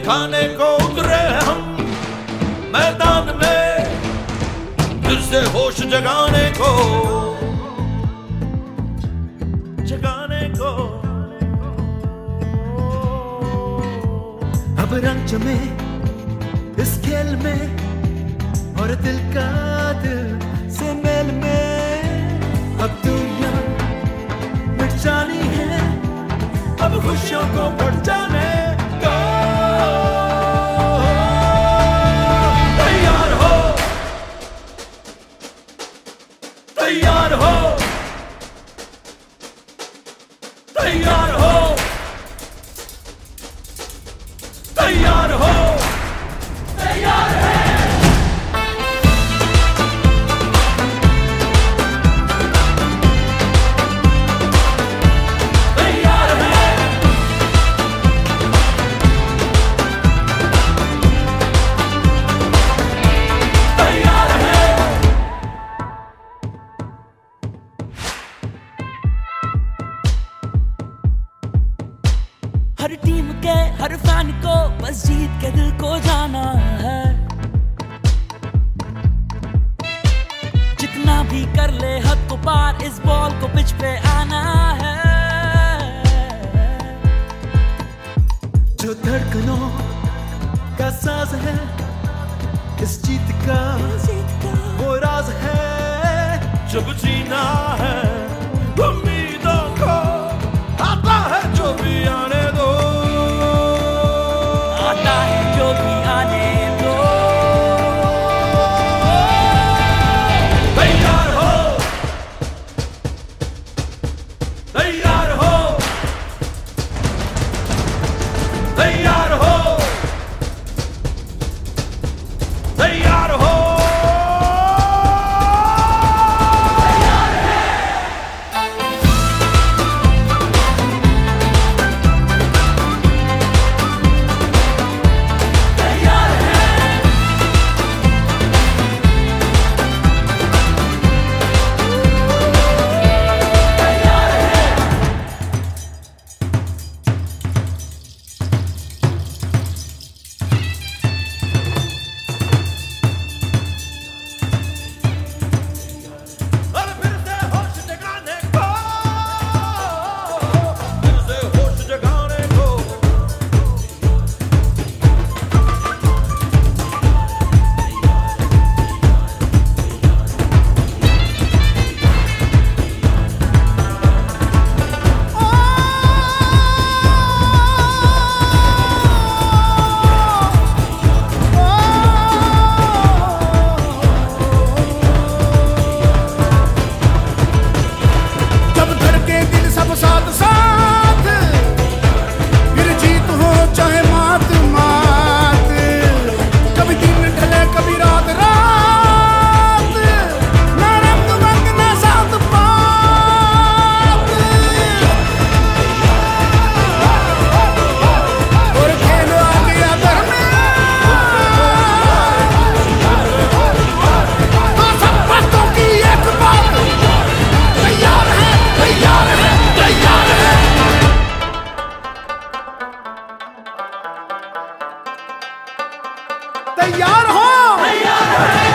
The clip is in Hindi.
दिखाने को उतरे हम मैदान में, फिर से होश जगाने को, जगाने को। अब रंग जमे इस खेल में और दिल का दिल से मेल में। अब दुनिया मिट जानी है, अब खुशियों को बढ़ जाने दो। तैयार हो, तैयार हो, तैयार हो, तैयार हो, तैयार है। हर टीम के हर फैन को बस जीत के दिल को जाना है। जितना भी कर ले हद को पार, इस बॉल को पिच पे आना है। जो धड़कनों का साज है, इस जीत का वो राज है। जब जीना है उम्मीदों को, आता है जो भी आने दो, आता है जो भी आने दो। तैयार हो, तैयार हो, तैयार हो, तैयार हो। तैयार हो, तैयार है।